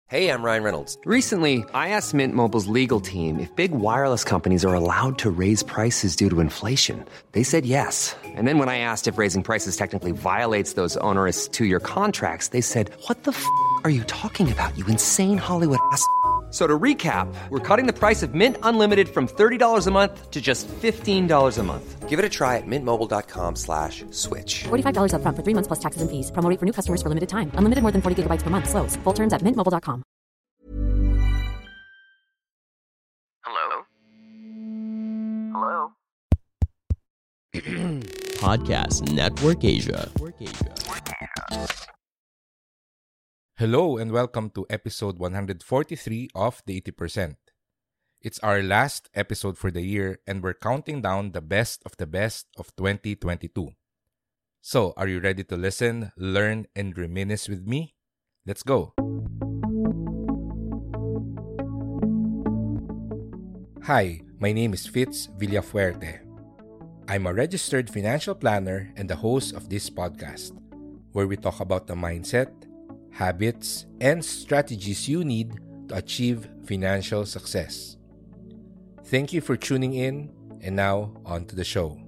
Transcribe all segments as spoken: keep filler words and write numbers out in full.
Hey, I'm Ryan Reynolds. Recently, I asked Mint Mobile's legal team if big wireless companies are allowed to raise prices due to inflation. They said yes. And then when I asked if raising prices technically violates those onerous two-year contracts, they said, "What the f*** are you talking about, you insane Hollywood ass?" So to recap, we're cutting the price of Mint Unlimited from thirty dollars a month to just fifteen dollars a month. Give it a try at mintmobile.com slash switch. forty-five dollars up front for three months plus taxes and fees. Promo rate for new customers for limited time. Unlimited more than forty gigabytes per month. Slows full terms at mint mobile dot com. Hello? Hello? Podcast Network Asia. Hello and welcome to episode one forty-three of The eighty percent. It's our last episode for the year and we're counting down the best of the best of twenty twenty-two. So, are you ready to listen, learn, and reminisce with me? Let's go! Hi, my name is Fitz Villafuerte. I'm a registered financial planner and the host of this podcast, where we talk about the mindset, habits, and strategies you need to achieve financial success. Thank you for tuning in, and now on to the show.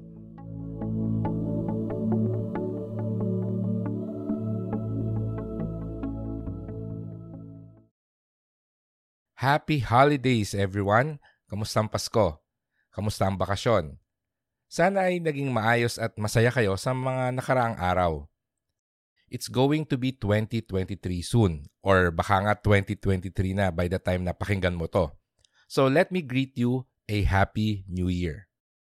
Happy holidays, everyone! Kamusta ang Pasko? Kamusta ang bakasyon? Sana ay naging maayos at masaya kayo sa mga nakaraang araw. It's going to be twenty twenty-three soon, or baka nga twenty twenty-three na by the time na pakinggan mo to. So let me greet you a Happy New Year.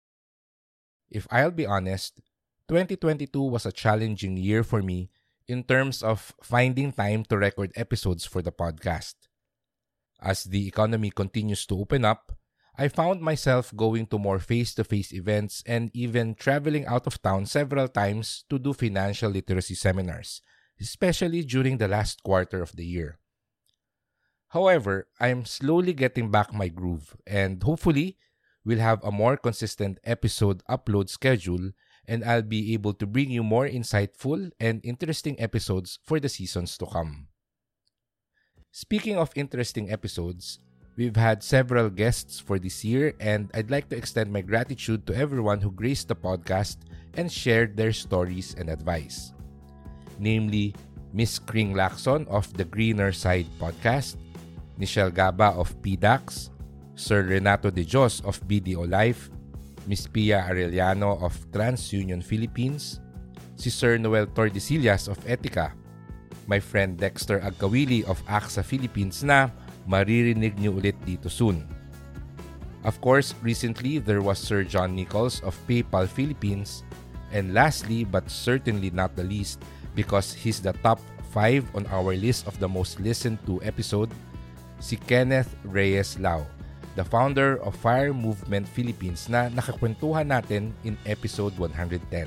If I'll be honest, twenty twenty-two was a challenging year for me in terms of finding time to record episodes for the podcast. As the economy continues to open up, I found myself going to more face-to-face events and even traveling out of town several times to do financial literacy seminars, especially during the last quarter of the year. However, I'm slowly getting back my groove and hopefully we'll have a more consistent episode upload schedule and I'll be able to bring you more insightful and interesting episodes for the seasons to come. Speaking of interesting episodes, we've had several guests for this year and I'd like to extend my gratitude to everyone who graced the podcast and shared their stories and advice. Namely, Miss Kring Lacson of the Greener Side podcast, Nichelle Gaba of P D A X, Sir Renato De Dios of B D O Life, Miss Pia Arellano of TransUnion Philippines, si Sir Noel Tordesillas of Etika, my friend Dexter Agkawili of A X A Philippines na maririnig niyo ulit dito soon. Of course, recently there was Sir John Nichols of PayPal Philippines, and lastly but certainly not the least, because he's the top five on our list of the most listened to episode, si Kenneth Reyes Lau, the founder of Fire Movement Philippines na nakakwentuhan natin in episode one ten.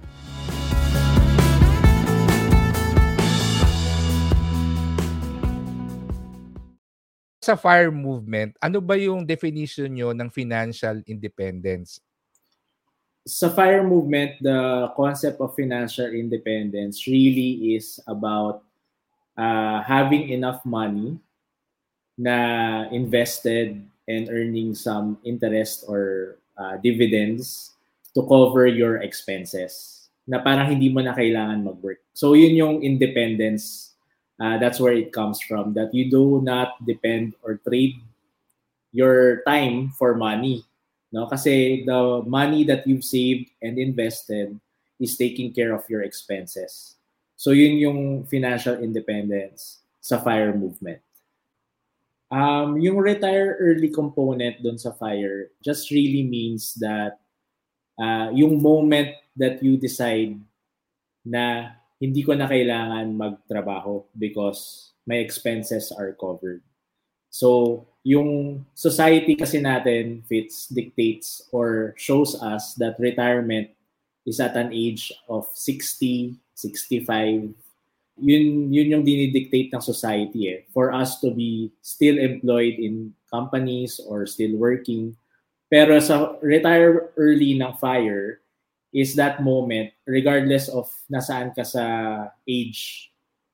Sa FIRE movement, ano ba yung definition nyo ng financial independence? Sa FIRE movement, the concept of financial independence really is about uh, having enough money na invested and earning some interest or uh, dividends to cover your expenses na parang hindi mo na kailangan mag-work. So yun yung independence. Uh, that's where it comes from, that you do not depend or trade your time for money. No? Kasi the money that you've saved and invested is taking care of your expenses. So yun yung financial independence sa FIRE movement. Um, yung retire early component dun sa FIRE just really means that uh, yung moment that you decide na hindi ko na kailangan magtrabaho because my expenses are covered. So, yung society kasi natin fits, dictates, or shows us that retirement is at an age of sixty, sixty-five. Yun, yun yung dinidictate ng society eh, for us to be still employed in companies or still working. Pero sa retire early ng FIRE, is that moment, regardless of nasaan ka sa age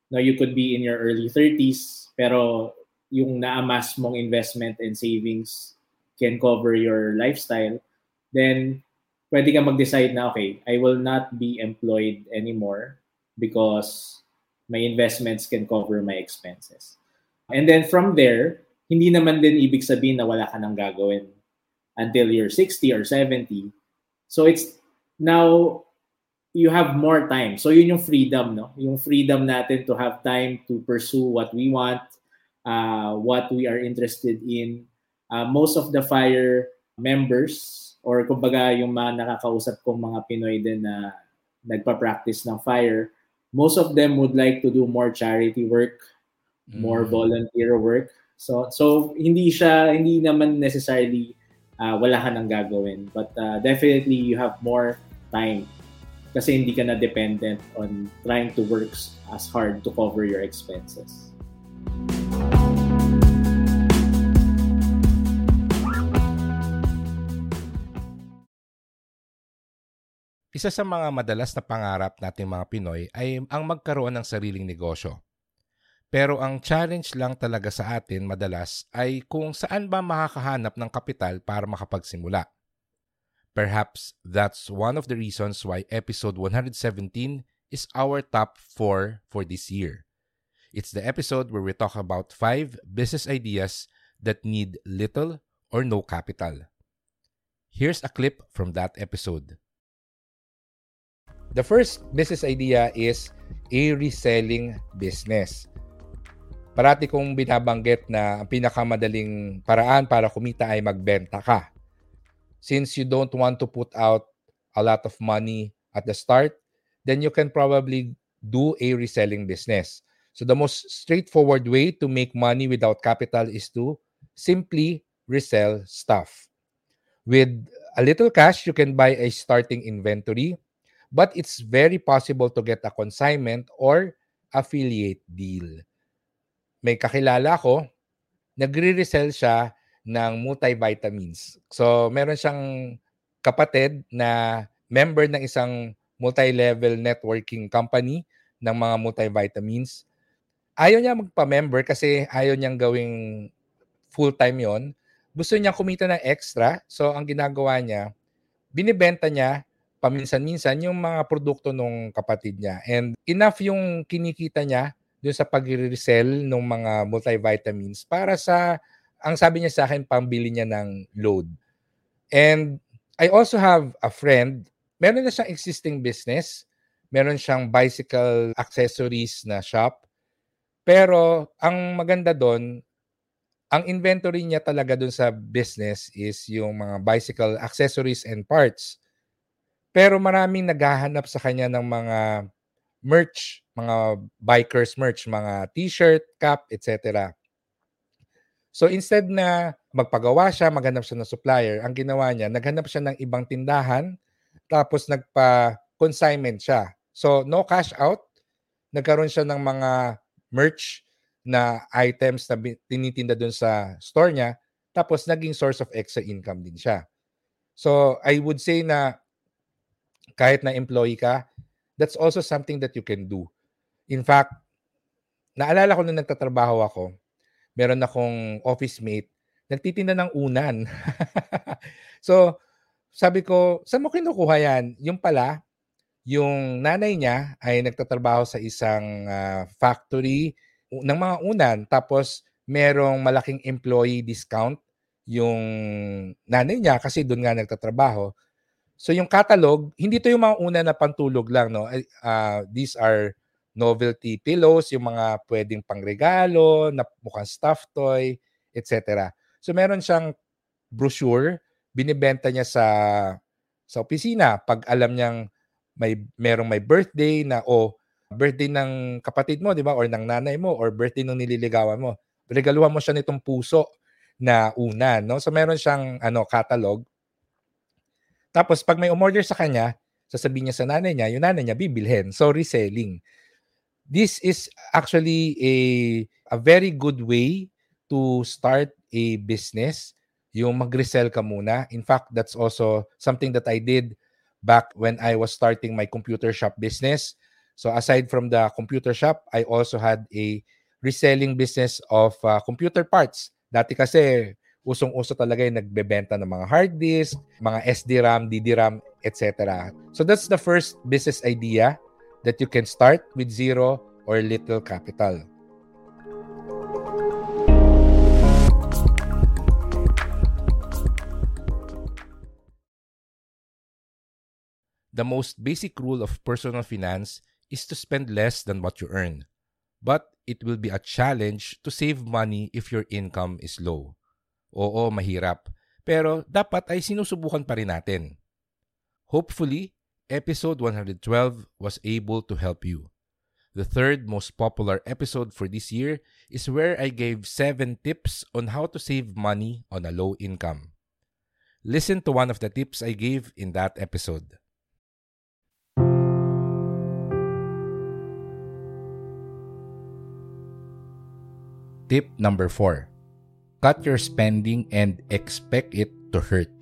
no, you could be in your early thirties, pero yung na-amass mong investment and savings can cover your lifestyle, then pwede ka mag-decide na, okay, I will not be employed anymore because my investments can cover my expenses. And then from there, hindi naman din ibig sabihin na wala ka nang gagawin until you're sixty or seventy. So it's now you have more time. So yun yung freedom, no? Yung freedom natin to have time to pursue what we want, uh, what we are interested in. Uh, most of the FIRE members, or kumbaga yung mga nakakausap kong mga Pinoy din na nagpa-practice ng FIRE, most of them would like to do more charity work, mm. more volunteer work. So so hindi siya, hindi naman necessarily uh, wala ka nang gagawin. But uh, definitely you have more time kasi hindi ka na dependent on trying to work as hard to cover your expenses. Isa sa mga madalas na pangarap nating mga Pinoy ay ang magkaroon ng sariling negosyo. Pero ang challenge lang talaga sa atin madalas ay kung saan ba makakahanap ng kapital para makapagsimula. Perhaps that's one of the reasons why episode one seventeen is our top four for this year. It's the episode where we talk about five business ideas that need little or no capital. Here's a clip from that episode. The first business idea is a reselling business. Parati kong binabanggit na ang pinakamadaling paraan para kumita ay magbenta ka. Since you don't want to put out a lot of money at the start, then you can probably do a reselling business. So the most straightforward way to make money without capital is to simply resell stuff. With a little cash, you can buy a starting inventory, but it's very possible to get a consignment or affiliate deal. May kakilala ko, nagre-resell siya ng multivitamins. So, meron siyang kapatid na member ng isang multi-level networking company ng mga multivitamins. Ayaw niya magpa-member kasi ayaw niyang gawing full-time yon. Gusto niya kumita ng extra. So, ang ginagawa niya, binibenta niya paminsan-minsan yung mga produkto ng kapatid niya. And enough yung kinikita niya dun sa pag-resell ng mga multivitamins para sa, ang sabi niya sa akin, pambili niya ng load. And I also have a friend, meron na siyang existing business, meron siyang bicycle accessories na shop, pero ang maganda doon, ang inventory niya talaga doon sa business is yung mga bicycle accessories and parts. Pero maraming naghahanap sa kanya ng mga merch, mga bikers merch, mga t-shirt, cap, et cetera. So instead na magpagawa siya, maghanap siya ng supplier, ang ginawa niya, naghanap siya ng ibang tindahan, tapos nagpa-consignment siya. So no cash out, nagkaroon siya ng mga merch na items na tinitinda dun sa store niya, tapos naging source of extra income din siya. So I would say na kahit na employee ka, that's also something that you can do. In fact, naalala ko nung nagtatrabaho ako, meron akong office mate, nagtitinda ng unan. So, sabi ko, saan mo kinukuha yan? Yung pala, yung nanay niya ay nagtatrabaho sa isang uh, factory ng mga unan. Tapos, merong malaking employee discount yung nanay niya kasi doon nga nagtatrabaho. So, yung catalog, hindi to yung mga unan na pantulog lang. No? Uh, these are novelty pillows, yung mga pwedeng pangregalo, na mukhang stuffed toy, et cetera. So meron siyang brochure, binibenta niya sa sa opisina pag alam niyang may merong may birthday na o oh, birthday ng kapatid mo, di ba? Or ng nanay mo, or birthday ng nililigawan mo. Regaluhan mo siya nitong puso na unan, no? So meron siyang ano catalog. Tapos pag may umorder sa kanya, sasabihin niya sa nanay niya, yung nanay niya bibilhin. So reselling. This is actually a a very good way to start a business. Yung mag-resell ka muna. In fact, that's also something that I did back when I was starting my computer shop business. So aside from the computer shop, I also had a reselling business of uh, computer parts. Dati kasi usong-uso talaga yung nagbebenta ng mga hard disk, mga S D RAM, D D RAM, et cetera. So that's the first business idea that you can start with zero or little capital. The most basic rule of personal finance is to spend less than what you earn. But it will be a challenge to save money if your income is low. Oo, mahirap. Pero dapat ay sinusubukan pa rin natin. Hopefully, episode one twelve was able to help you. The third most popular episode for this year is where I gave seven tips on how to save money on a low income. Listen to one of the tips I gave in that episode. Tip number four. Cut your spending and expect it to hurt.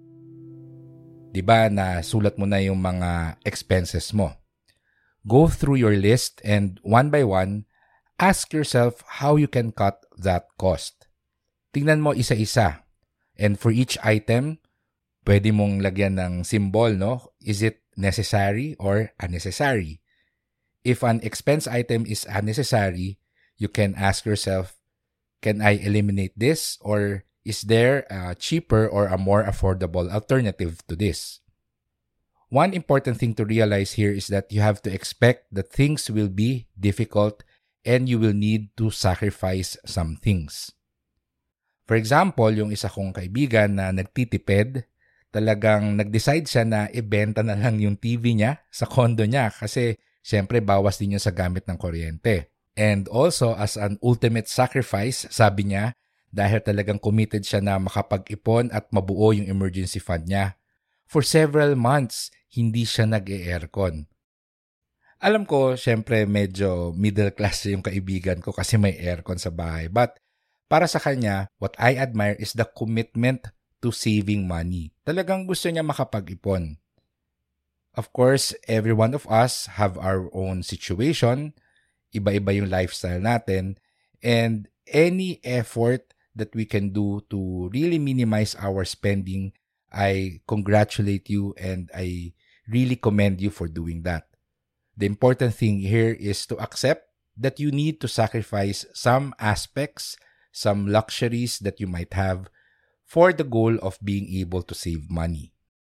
Diba na sulat mo na yung mga expenses mo? Go through your list and one by one, ask yourself how you can cut that cost. Tingnan mo isa-isa. And for each item, pwede mong lagyan ng symbol, no? Is it necessary or unnecessary? If an expense item is unnecessary, you can ask yourself, can I eliminate this, or is there a cheaper or a more affordable alternative to this? One important thing to realize here is that you have to expect that things will be difficult and you will need to sacrifice some things. For example, yung isa kong kaibigan na nagtitipid, talagang nag-decide siya na ibenta na lang yung T V niya sa condo niya kasi syempre bawas din yun sa gamit ng kuryente. And also, as an ultimate sacrifice, sabi niya, dahil talagang committed siya na makapag-ipon at mabuo yung emergency fund niya. For several months, hindi siya nag-e-aircon. Alam ko, syempre medyo middle class yung kaibigan ko kasi may aircon sa bahay. But para sa kanya, what I admire is the commitment to saving money. Talagang gusto niya makapag-ipon. Of course, every one of us have our own situation. Iba-iba yung lifestyle natin, and any effort that we can do to really minimize our spending, I congratulate you and I really commend you for doing that. The important thing here is to accept that you need to sacrifice some aspects, some luxuries that you might have for the goal of being able to save money.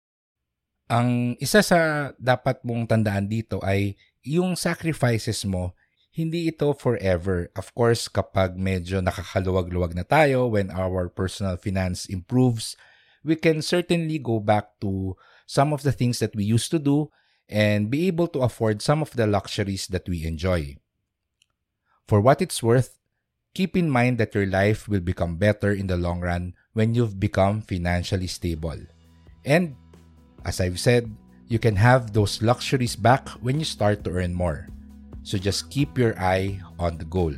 Ang isa sa dapat mong tandaan dito ay yung sacrifices mo, hindi ito forever. Of course, kapag medyo nakakaluwag-luwag na tayo, when our personal finance improves, we can certainly go back to some of the things that we used to do and be able to afford some of the luxuries that we enjoy. For what it's worth, keep in mind that your life will become better in the long run when you've become financially stable. And, as I've said, you can have those luxuries back when you start to earn more. So just keep your eye on the goal.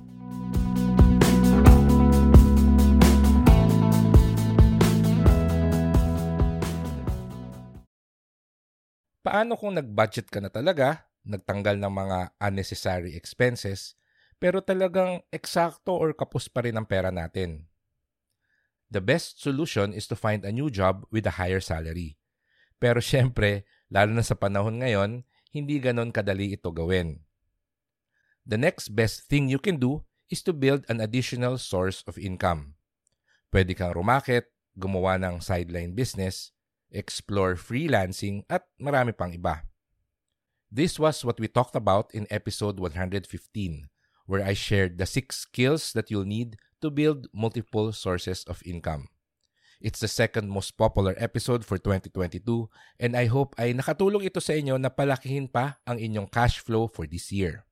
Paano kung nag-budget ka na talaga, nagtanggal ng mga unnecessary expenses, pero talagang eksakto or kapos pa rin ang pera natin? The best solution is to find a new job with a higher salary. Pero syempre, lalo na sa panahon ngayon, hindi ganon kadali ito gawin. The next best thing you can do is to build an additional source of income. Pwede kang rumakit, gumawa ng sideline business, explore freelancing, at marami pang iba. This was what we talked about in episode one fifteen, where I shared the six skills that you'll need to build multiple sources of income. It's the second most popular episode for twenty twenty-two, and I hope ay nakatulong ito sa inyo na palakihin pa ang inyong cash flow for this year.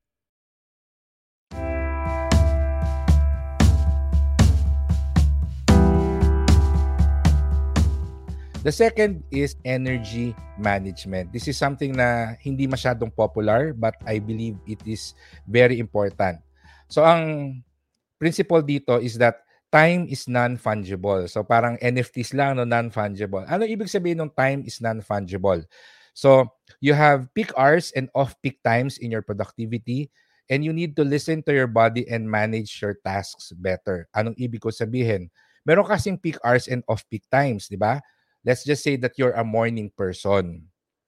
The second is energy management. This is something na hindi masyadong popular, but I believe it is very important. So ang principle dito is that time is non-fungible. So parang N F Ts lang, no, non-fungible. Ano ibig sabihin ng time is non-fungible? So you have peak hours and off-peak times in your productivity, and you need to listen to your body and manage your tasks better. Anong ibig ko sabihin? Meron kasing peak hours and off-peak times, di ba? Let's just say that you're a morning person.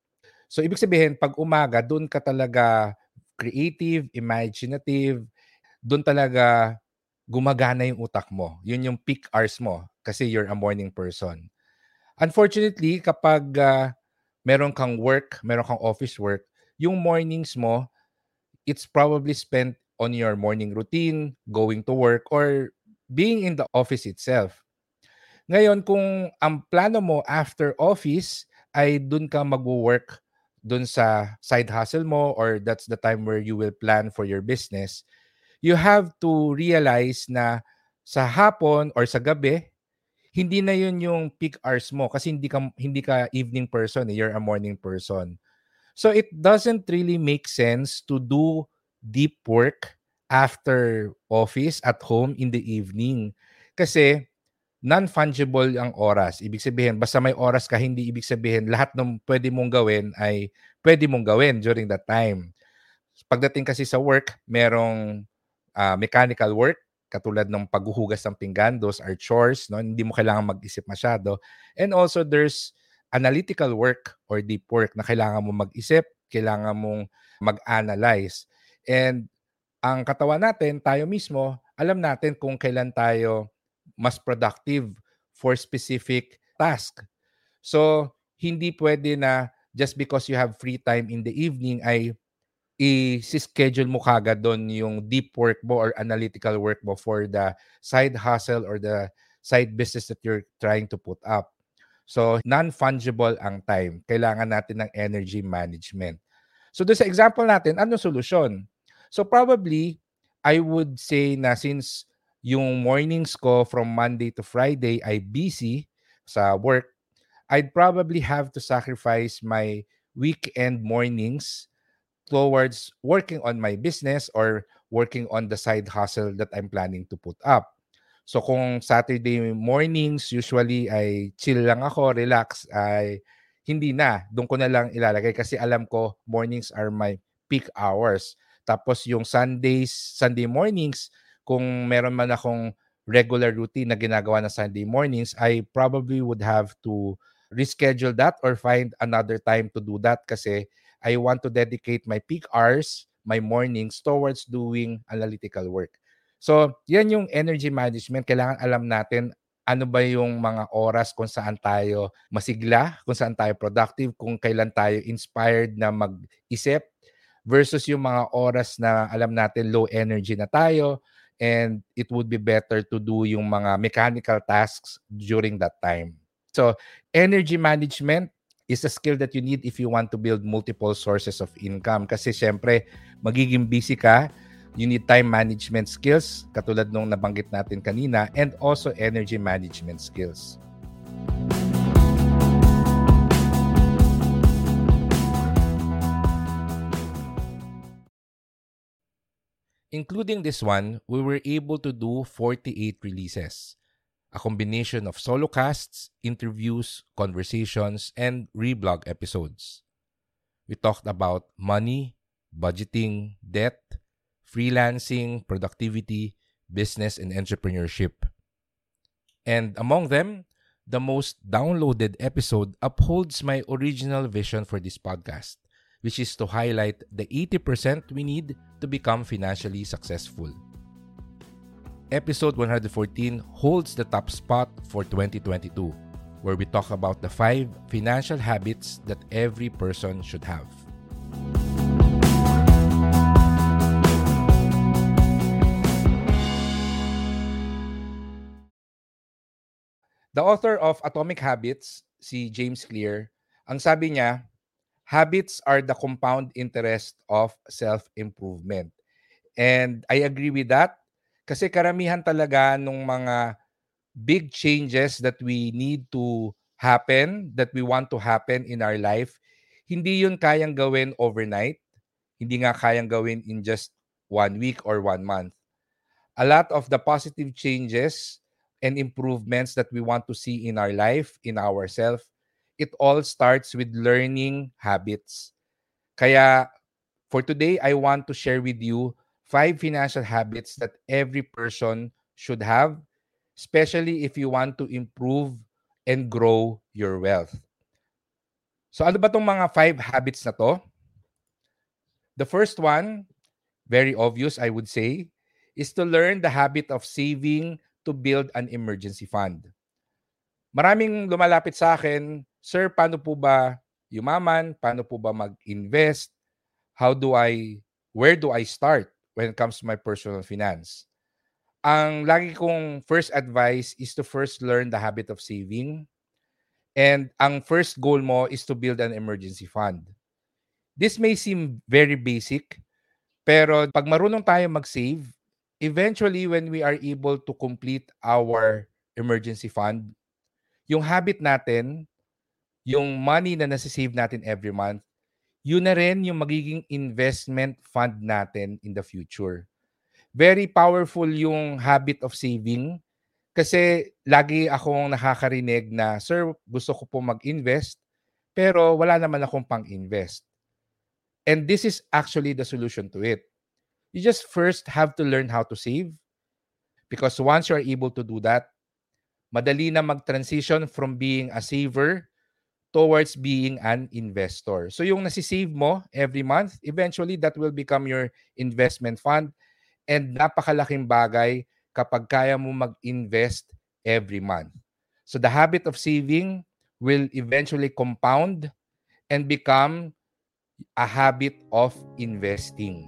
So ibig sabihin, pag umaga, doon ka talaga creative, imaginative, doon talaga gumagana yung utak mo. Yun yung peak hours mo kasi you're a morning person. Unfortunately, kapag uh, meron kang work, meron kang office work, yung mornings mo, it's probably spent on your morning routine, going to work, or being in the office itself. Ngayon, kung ang plano mo after office ay dun ka mag-work dun sa side hustle mo, or that's the time where you will plan for your business, you have to realize na sa hapon or sa gabi, hindi na yun yung peak hours mo kasi hindi ka, hindi ka evening person, eh, you're a morning person. So it doesn't really make sense to do deep work after office at home in the evening kasi non-fungible ang oras. Ibig sabihin, basta may oras ka, hindi ibig sabihin lahat ng pwede mong gawin ay pwede mong gawin during that time. Pagdating kasi sa work, merong uh, mechanical work, katulad ng paghuhugas ng pinggan, those are chores, no? Hindi mo kailangan mag-isip masyado. And also, there's analytical work or deep work na kailangan mo mag-isip, kailangan mong mag-analyze. And ang katawan natin, tayo mismo, alam natin kung kailan tayo mas productive for specific task. So, hindi pwede na just because you have free time in the evening ay i-schedule mo kagad doon yung deep work mo or analytical work mo for the side hustle or the side business that you're trying to put up. So, non-fungible ang time. Kailangan natin ng energy management. So, doon sa example natin, ano solusyon? So, probably, I would say na since yung mornings ko from Monday to Friday ay busy sa work, I'd probably have to sacrifice my weekend mornings towards working on my business or working on the side hustle that I'm planning to put up. So kung Saturday mornings, usually ay chill lang ako, relax, ay hindi na. Doon ko na lang ilalagay kasi alam ko mornings are my peak hours. Tapos yung Sundays, Sunday mornings, kung meron man akong regular routine na ginagawa na Sunday mornings, I probably would have to reschedule that or find another time to do that kasi I want to dedicate my peak hours, my mornings, towards doing analytical work. So, yan yung energy management. Kailangan alam natin ano ba yung mga oras kung saan tayo masigla, kung saan tayo productive, kung kailan tayo inspired na mag-isip versus yung mga oras na alam natin low energy na tayo and it would be better to do yung mga mechanical tasks during that time. So, energy management is a skill that you need if you want to build multiple sources of income. Kasi syempre, magiging busy ka. You need time management skills, katulad nung nabanggit natin kanina, and also energy management skills. Including this one, we were able to do forty-eight releases. A combination of solo casts, interviews, conversations, and reblog episodes. We talked about money, budgeting, debt, freelancing, productivity, business, and entrepreneurship. And among them, the most downloaded episode upholds my original vision for this podcast, which is to highlight the eighty percent we need to become financially successful. Episode one fourteen holds the top spot for twenty twenty-two, where we talk about the five financial habits that every person should have. The author of Atomic Habits, si James Clear, ang sabi niya, habits are the compound interest of self-improvement. And I agree with that. Kasi karamihan talaga nung mga big changes that we need to happen, that we want to happen in our life, hindi yun kayang gawin overnight. Hindi nga kayang gawin in just one week or one month. A lot of the positive changes and improvements that we want to see in our life, in ourselves, it all starts with learning habits. Kaya for today, I want to share with you five financial habits that every person should have, especially if you want to improve and grow your wealth. So ano ba tong mga five habits na to? The first one, very obvious I would say, is to learn the habit of saving to build an emergency fund. Maraming lumalapit sa akin, Sir, paano po ba yumaman? Paano po ba mag-invest? How do I, where do I start when it comes to my personal finance? Ang lagi kong first advice is to first learn the habit of saving. And ang first goal mo is to build an emergency fund. This may seem very basic, pero pag marunong tayo mag-save, eventually when we are able to complete our emergency fund, yung habit natin, yung money na nasa-save natin every month, yun na rin yung magiging investment fund natin in the future. Very powerful yung habit of saving kasi lagi akong nakakarinig na, Sir, gusto ko po mag-invest pero wala naman akong pang-invest. And this is actually the solution to it. You just first have to learn how to save because once you are able to do that, madali na mag-transition from being a saver towards being an investor. So yung nasi-save mo every month, eventually that will become your investment fund and napakalaking bagay kapag kaya mo mag-invest every month. So the habit of saving will eventually compound and become a habit of investing.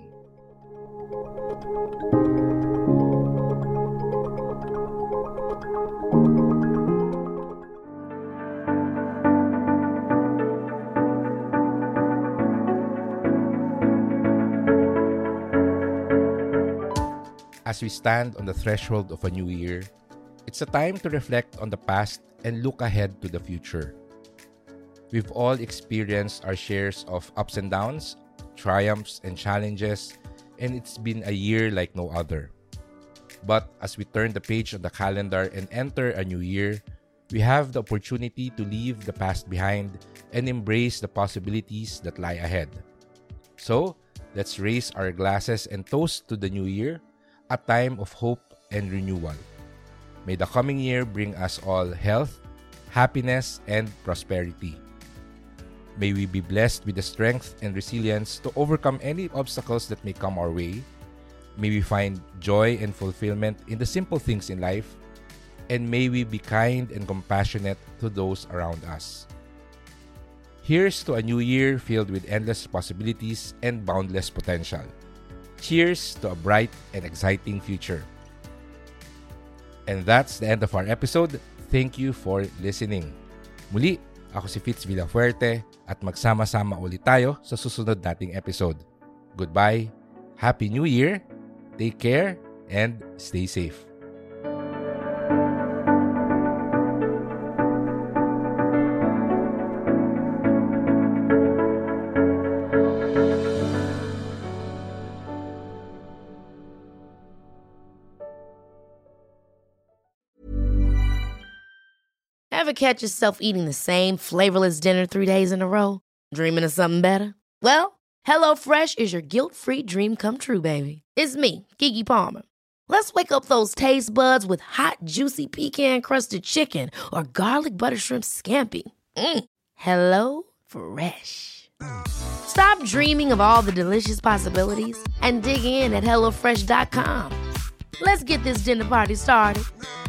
As we stand on the threshold of a new year, it's a time to reflect on the past and look ahead to the future. We've all experienced our shares of ups and downs, triumphs and challenges, and it's been a year like no other. But as we turn the page of the calendar and enter a new year, we have the opportunity to leave the past behind and embrace the possibilities that lie ahead. So, let's raise our glasses and toast to the new year, a time of hope and renewal. May the coming year bring us all health, happiness, and prosperity. May we be blessed with the strength and resilience to overcome any obstacles that may come our way. May we find joy and fulfillment in the simple things in life. And may we be kind and compassionate to those around us. Here's to a new year filled with endless possibilities and boundless potential. Cheers to a bright and exciting future. And that's the end of our episode. Thank you for listening. Muli, ako si Fitz Villafuerte at magsama-sama ulit tayo sa susunod nating episode. Goodbye, Happy New Year, take care, and stay safe. Ever catch yourself eating the same flavorless dinner three days in a row? Dreaming of something better? Well, HelloFresh is your guilt-free dream come true, baby. It's me, Keke Palmer. Let's wake up those taste buds with hot, juicy pecan-crusted chicken or garlic butter shrimp scampi. Mm. Hello Fresh. Stop dreaming of all the delicious possibilities and dig in at hello fresh dot com. Let's get this dinner party started.